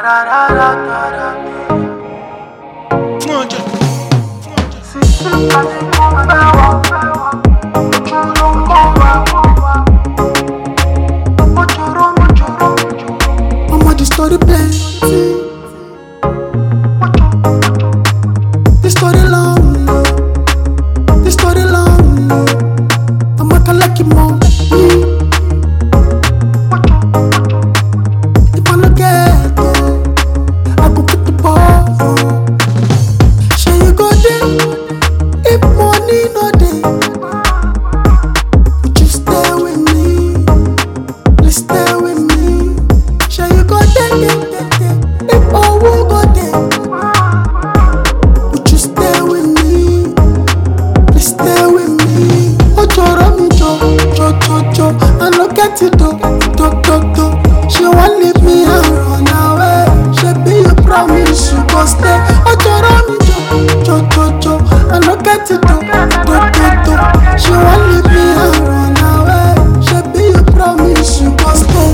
The story plenty, the story long, the story long. I'm a lucky mom. If I look at it, I go put the ball. Shall you go there? If money no day, would you stay with me? Please stay with me. Shall you go there? If all will go there, would you stay with me? Please stay with me. Oh, Joro mi jo. I look at it do. She won't leave me and run away. She be you promise you go stay. Oh, Joro mi jo. I look at it do. She won't leave me and run away. She be you promise you go stay.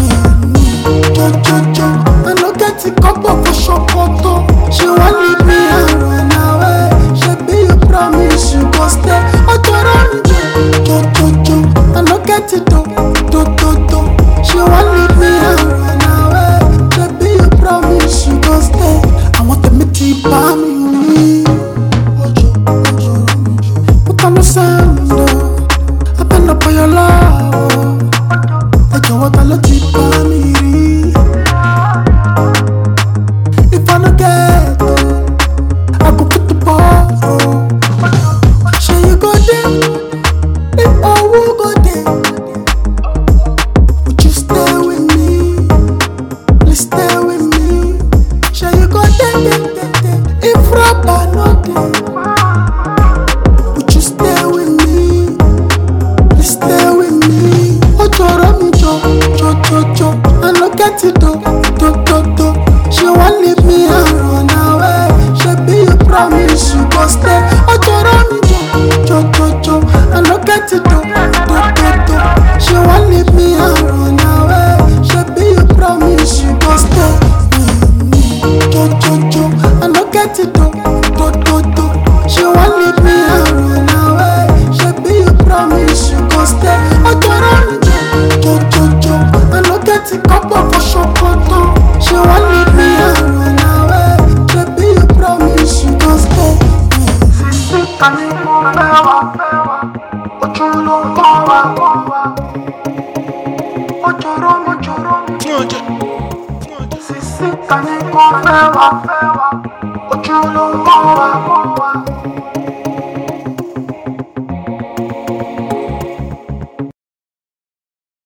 I look at it come up for Shokoto. She won't leave me and run away. She be you promise you go stay. Oh, Joro mi jo. I look at it do. She won't leave me and run away. She be you promise you go stay. I want to meet you by me. Put on the sand, I bend up for your love. I don't want to let you by me. If I don't get it, I go put the ball. Shall you go there? If I will go there, would you stay with me? Please stay with me. Shall you go there? If rubber no there, would you stay with me? Please stay with me. Oh, Joro mi jo. I look at it do. She won't leave me and run away. She be you promise you go stay. Oh, Joro mi jo. I look at it do. She won't leave me and run away. She be you promise you go stay. I look at it do. She won't leave me and run away. She be you promise you go stay. Oh, Joro mi jo. I look at it come up for Shokoto. She won't leave me and run away. She be you promise you go stay. Sisi kani ko fewa, ojulo mo wa.